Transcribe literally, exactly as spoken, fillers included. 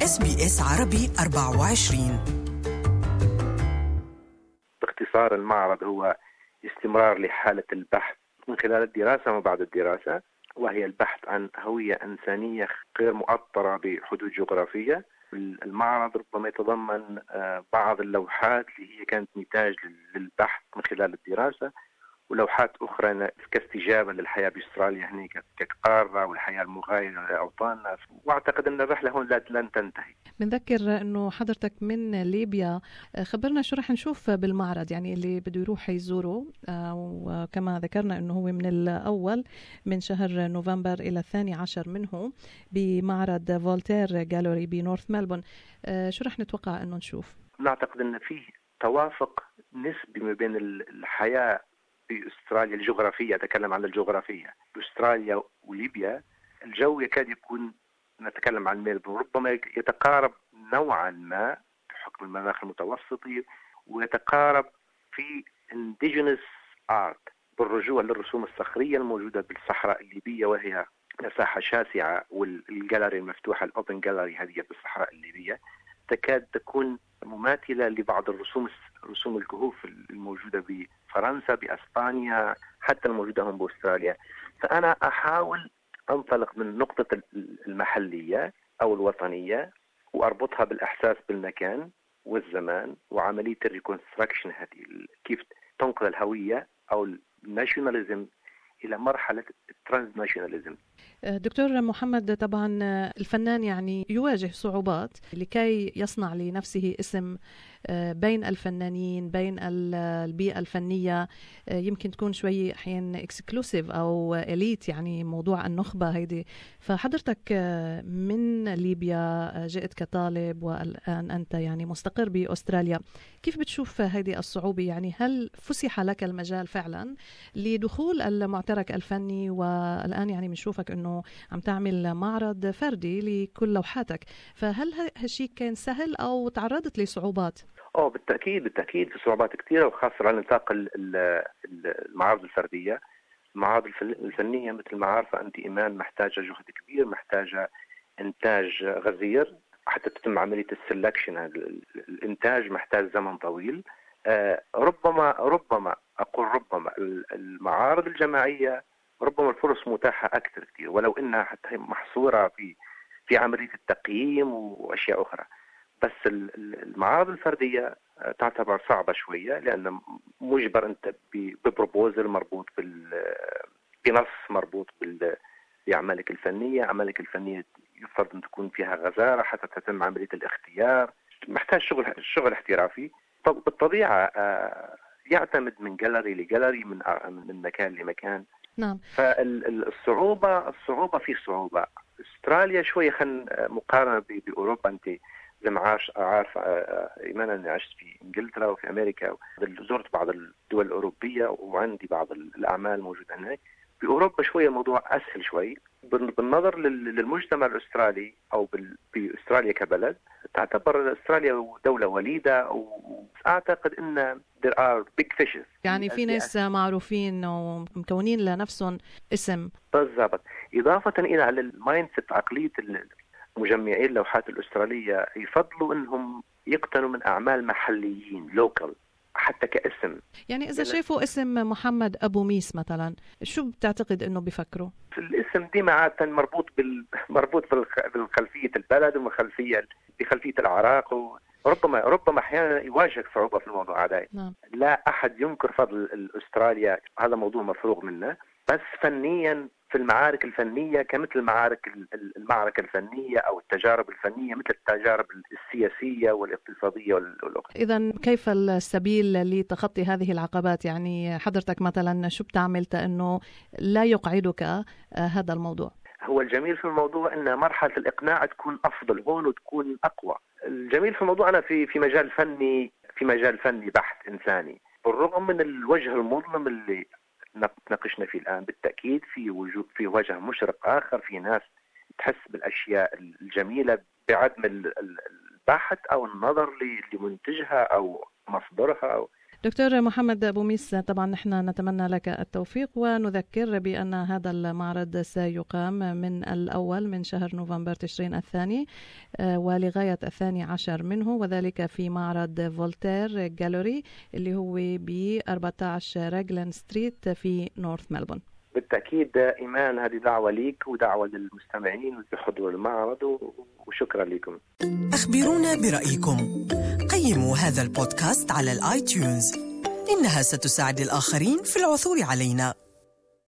إس بي إس عربي أربعة وعشرين. باختصار، المعرض هو استمرار لحالة البحث من خلال الدراسة وما بعد الدراسة، وهي البحث عن هوية إنسانية غير مؤطرة بحدود جغرافية. المعرض ربما يتضمن بعض اللوحات اللي هي كانت نتاج للبحث من خلال الدراسة، ولوحات أخرى كاستجابة للحياة بأستراليا هنا كقارة والحياة المغايرة لأوطاننا. وأعتقد أن الرحلة هون لن تنتهي. بنذكر أنه حضرتك من ليبيا، خبرنا شو رح نشوف بالمعرض، يعني اللي بده يروح يزوره، وكما ذكرنا أنه هو من الأول من شهر نوفمبر إلى الثاني عشر منه بمعرض فولتير جالوري بنورث ملبون. شو رح نتوقع أنه نشوف؟ نعتقد أن فيه توافق نسبي ما بين الحياة في أستراليا الجغرافية، أتكلم عن الجغرافية بأستراليا وليبيا. الجو يكاد يكون، نتكلم عن ميلبورن، ربما يتقارب نوعا ما بحكم المناخ المتوسطي، ويتقارب في indigenous art بالرجوع للرسوم الصخرية الموجودة بالصحراء الليبية، وهي مساحة شاسعة، والجاليري المفتوحة الأوبن جاليري هذه بالصحراء الليبية تكاد تكون مماثلة لبعض الرسوم رسوم الكهوف الموجودة بفرنسا بأسبانيا، حتى الموجودة هم بأستراليا. فأنا أحاول أنطلق من نقطة المحلية أو الوطنية وأربطها بالإحساس بالمكان والزمان وعملية الريكونستراكشن، هذه كيف تنقل الهوية أو الناشوناليزم إلى مرحلة الترانسناشوناليزم. دكتور محمد، طبعا الفنان يعني يواجه صعوبات لكي يصنع لنفسه اسم بين الفنانين، بين البيئة الفنية، يمكن تكون شوي أحيانا اكسكلوسيف أو إليت، يعني موضوع النخبة هيدي. فحضرتك من ليبيا جئت كطالب والآن أنت يعني مستقر بأستراليا، كيف بتشوف هيدي الصعوبة؟ يعني هل فسح لك المجال فعلا لدخول المعترك الفني، والآن يعني بنشوفك أنه عم تعمل معرض فردي لكل لوحاتك، فهل هالشيء كان سهل أو تعرضت لصعوبات؟ أوه بالتأكيد بالتأكيد في صعوبات كثيرة، وخاصة على نطاق المعارض الفردية. المعارض الفنية مثل ما عارفة أنت إيمان محتاجة جهد كبير، محتاجة إنتاج غزير حتى تتم عملية السلكشن. الإنتاج محتاج زمن طويل. آه ربما ربما أقول ربما المعارض الجماعية ربما الفرص متاحة أكثر كثير، ولو إنها حتى محصورة في في عملية التقييم وأشياء أخرى. بس المعارض الفردية تعتبر صعبة شوية، لأن مجبر أنت ببروبوزل مربوط بنص مربوط بأعمالك الفنية. أعمالك الفنية يفضل أن تكون فيها غزارة حتى تتم عملية الاختيار، محتاج شغل شغل احترافي. بالطبيعة يعتمد من جاليري لجاليري، من من مكان لمكان. نعم. فالصعوبة الصعوبة في صعوبة. استراليا شوية خن مقارنة بأوروبا. أنت زي ما عارف عارف إيمان أنا عشت في إنجلترا وفي أمريكا، زرت بعض الدول الأوروبية وعندي بعض الأعمال موجودة هناك. بأوروبا شوية الموضوع أسهل شوي بالنظر للمجتمع الأسترالي أو بأستراليا كبلد. تعتبر أستراليا دولة وليدة، وأعتقد أن there are big fishes، يعني في ناس معروفين ومكونين لنفسهم اسم. بالضبط. إضافة إلى المايند سيت، عقلية مجمعي اللوحات الأسترالية يفضلوا أنهم يقتنوا من أعمال محليين لوكال حتى كاسم. يعني إذا شايفوا اسم محمد أبو ميس مثلا، شو بتعتقد أنه بيفكروا؟ الاسم دي عادة مربوط بال مربوط بالخلفية البلد وخلفية بخلفية العراق، وربما ربما أحيانا يواجهك صعوبة في الموضوع هذا. نعم. لا أحد ينكر فضل أستراليا، هذا موضوع مفروغ منه. بس فنيا في المعارك الفنية كمثل المعارك المعركة الفنية أو التجارب الفنية مثل التجارب السياسية والاقتصادية والأخرى. إذن كيف السبيل لتخطي هذه العقبات؟ يعني حضرتك مثلا شو بتعمل أنه لا يقعدك هذا الموضوع؟ هو الجميل في الموضوع أن مرحلة الإقناع تكون أفضل هون وتكون أقوى. الجميل في الموضوع أنا في في مجال فني في مجال فني بحث إنساني، بالرغم من الوجه المظلم اللي ناقشنا فيه الآن. بالتأكيد في وجود في وجه مشرق آخر، في ناس تحس بالأشياء الجميلة بعدم البحث أو النظر لمنتجها أو مصدرها أو دكتور محمد بوميس، طبعا نحن نتمنى لك التوفيق، ونذكر بأن هذا المعرض سيقام من الأول من شهر نوفمبر تشرين الثاني ولغاية الثاني عشر منه، وذلك في معرض فولتير جالوري اللي هو ب أربعة عشر راجلان ستريت في نورث ملبون. بالتأكيد إيمان، هذه دعوة ليك ودعوة للمستمعين بحضور المعرض، وشكرا لكم. أخبرونا برأيكم، قيموا هذا البودكاست على الآيتيونز، إنها ستساعد الآخرين في العثور علينا.